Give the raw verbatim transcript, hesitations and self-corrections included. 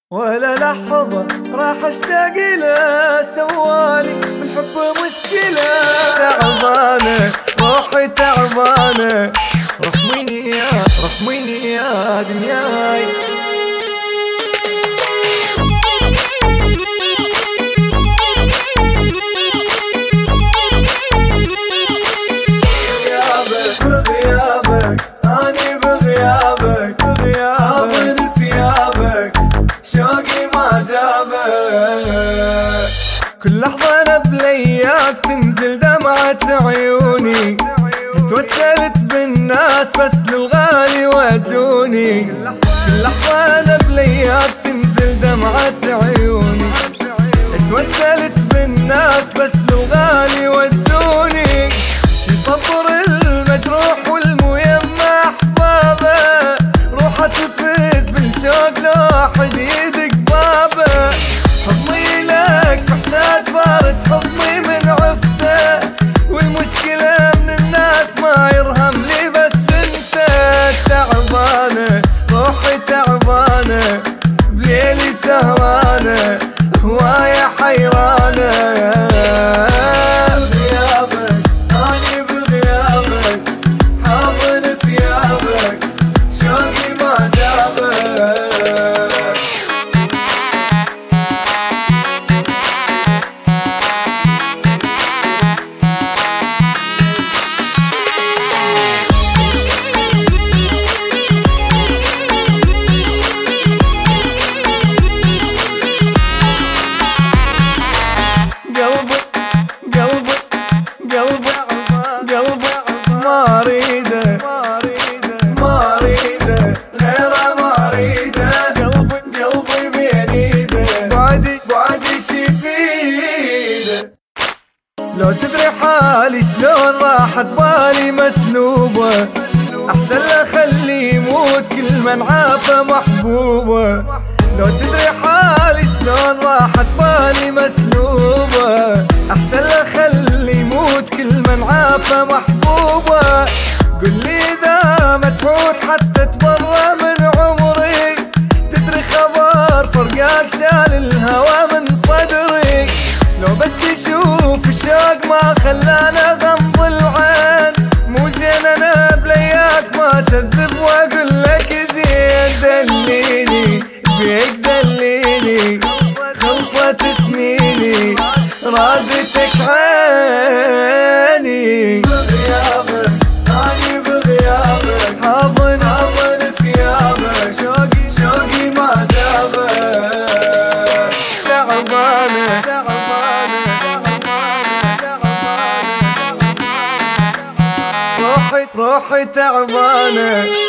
ولا لحظة راح اشتاق له، سوالي بالحب مشكلة. تعبانة روحي تعبانة، رحميني يا رحميني يا دنياي. بغيابك بغيابك اني بغيابك بغيابك ثيابك شوقي ما جابك. كل لحظة انا بلياك تنزل دمعة عيوني، توسلت بالناس بس للغالي ودوني. كل لحظة انا بلياك تنزل دمعة عيوني، توسلت بالناس بس للغالي ودوني. شي صبر المجروح والميمة احبابه، روحه تفز بالشوق لو حد يدق بابه. حضني لك محتاج بارد حضني من عفته، والمشكلة من الناس ما يرهم لي بس انت. تعبانة روحي تعبانة، بليلي سهرانة هواية حيرانة. ما اريده ما اريده غيره ما اريده، قلبي قلبي بين ايده، بعدي بعدي شي فيده. لو تدري حالي شلون راحت بالي مسلوبه، احسن له خليه يموت كل من عافى محبوبه. لو تدري حالي شلون راحت بالي مسلوبه، احسن له خليه يموت كل من عافى محبوبه. قل لي اذا ما تعود حتى تبرى من عمري، تدري خبر فرقاك شال الهوى من صدري. لو بس تشوف الشوق ما خلانا غمض العين، مو زين انا بلياك ما تذب واقول لك زين. دليني بيك دليني خلصت سنيني رادتك عيني. بغيابك اني بغيابك حاضن حاضن ثيابك، شوقي شوقي ما جابك. تعبانة تعبانة تعبانة روحي روحي تعبانة.